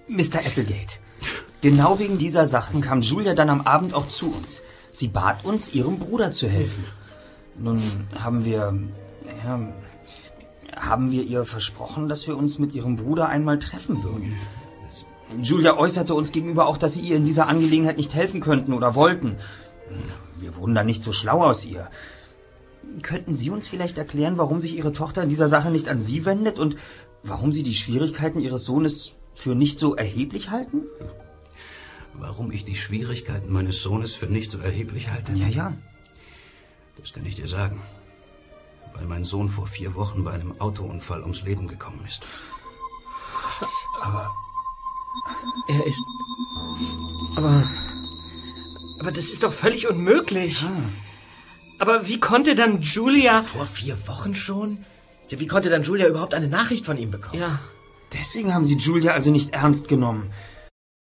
Mr. Applegate, genau wegen dieser Sachen kam Julia dann am Abend auch zu uns. Sie bat uns, ihrem Bruder zu helfen. Nun haben wir ihr versprochen, dass wir uns mit ihrem Bruder einmal treffen würden. Julia äußerte uns gegenüber auch, dass sie ihr in dieser Angelegenheit nicht helfen könnten oder wollten. Wir wurden dann nicht so schlau aus ihr. Könnten Sie uns vielleicht erklären, warum sich Ihre Tochter in dieser Sache nicht an Sie wendet und warum Sie die Schwierigkeiten Ihres Sohnes für nicht so erheblich halten? Warum ich die Schwierigkeiten meines Sohnes für nicht so erheblich halte? Ja. Das kann ich dir sagen. Weil mein Sohn vor 4 Wochen bei einem Autounfall ums Leben gekommen ist. Aber das ist doch völlig unmöglich. Aber wie konnte dann Julia... Vor 4 Wochen schon? Ja, wie konnte dann Julia überhaupt eine Nachricht von ihm bekommen? Ja. Deswegen haben Sie Julia also nicht ernst genommen.